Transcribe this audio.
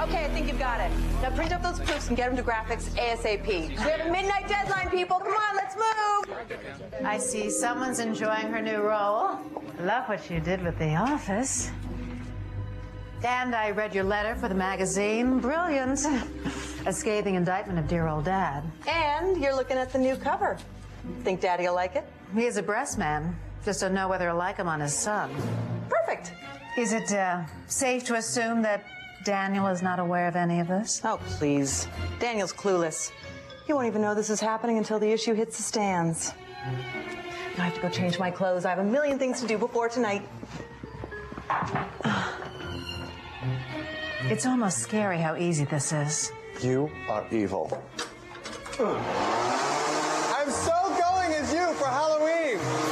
Okay, I think you've got it. Now print up those proofs and get them to graphics ASAP. We have a midnight deadline, people. Come on, let's move. I see someone's enjoying her new role. Love what you did with The Office. And I read your letter for the magazine. Brilliant. A scathing indictment of dear old Dad. And you're looking at the new cover. Think Daddy'll like it? He's a breast man. Just don't know whether he'll like him on his son. Perfect. Is it safe to assume that Daniel is not aware of any of this? Oh, please. Daniel's clueless. He won't even know this is happening until the issue hits the stands. I have to go change my clothes. I have a million things to do before tonight. It's almost scary how easy this is. You are evil. I'm so going as you for Halloween.